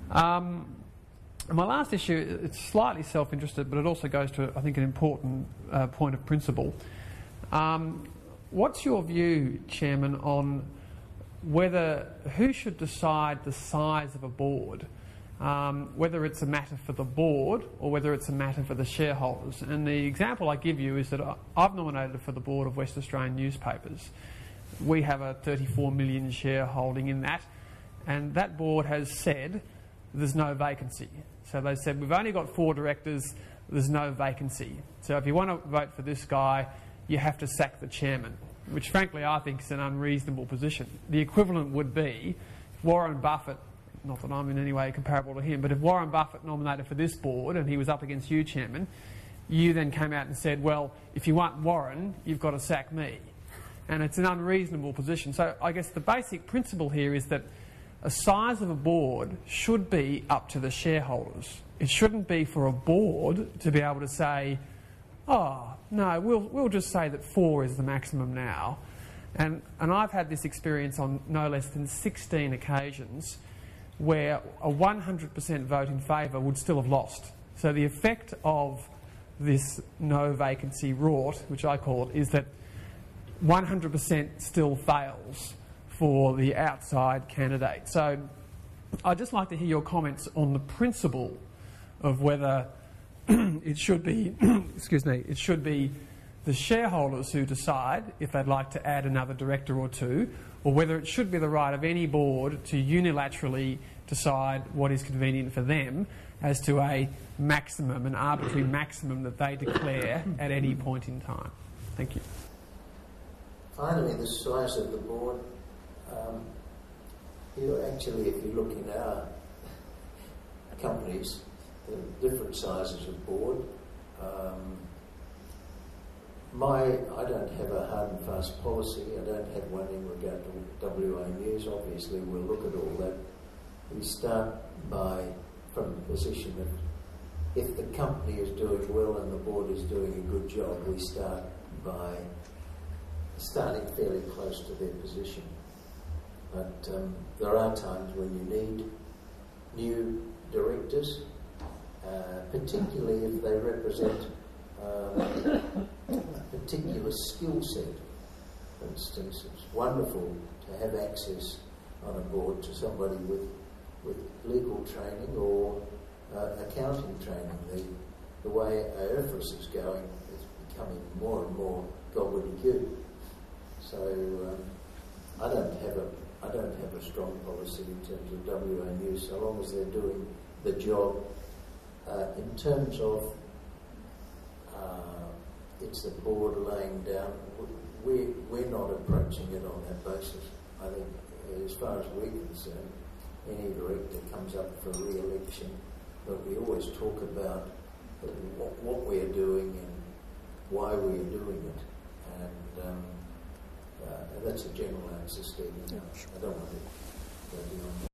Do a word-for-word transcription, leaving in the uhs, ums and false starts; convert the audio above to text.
Um, my last issue, it's slightly self-interested, but it also goes to, I think, an important uh, point of principle. Um, what's your view, Chairman, on whether who should decide the size of a board, um, whether it's a matter for the board or whether it's a matter for the shareholders? And the example I give you is that I've nominated for the board of West Australian Newspapers. We have a thirty-four million shareholding in that, and that board has said there's no vacancy. So they said, we've only got four directors, there's no vacancy. So if you want to vote for this guy, you have to sack the chairman, which frankly I think is an unreasonable position. The equivalent would be Warren Buffett, not that I'm in any way comparable to him, but if Warren Buffett nominated for this board and he was up against you, Chairman, you then came out and said, well, if you want Warren, you've got to sack me. And it's an unreasonable position. So I guess the basic principle here is that a size of a board should be up to the shareholders. It shouldn't be for a board to be able to say, oh, no, we'll, we'll just say that four is the maximum now. And, and I've had this experience on no less than sixteen occasions where a one hundred percent vote in favour would still have lost. So the effect of this no vacancy rort, which I call it, is that one hundred percent still fails for the outside candidate. So I'd just like to hear your comments on the principle of whether it should be, excuse me, it should be the shareholders who decide if they'd like to add another director or two, or whether it should be the right of any board to unilaterally decide what is convenient for them as to a maximum, an arbitrary maximum that they declare at any point in time. Thank you. Finally, the size of the board. Um, you actually, if you look in our companies, there are different sizes of board. Um, my, I don't have a hard and fast policy. I don't have one in regard to W A News. Obviously, we'll look at all that. We start by, from the position that if the company is doing well and the board is doing a good job, we start by starting fairly close to their position. But um, there are times when you need new directors, uh, particularly if they represent um, a particular skill set. For instance, it's wonderful to have access on a board to somebody with, with legal training or uh, accounting training. The, the way A F R S is going, it's becoming more and more gobbledygook. So um, I don't have a I don't have a strong policy in terms of W A News, so long as they're doing the job. Uh, in terms of uh, it's the board laying down, we we're not approaching it on that basis. I think, as far as we're concerned, any director comes up for re-election, but we always talk about what, what we're doing and why we're doing it, and. Um, Uh, that's a general answer, Stephen. I don't want to go beyond that.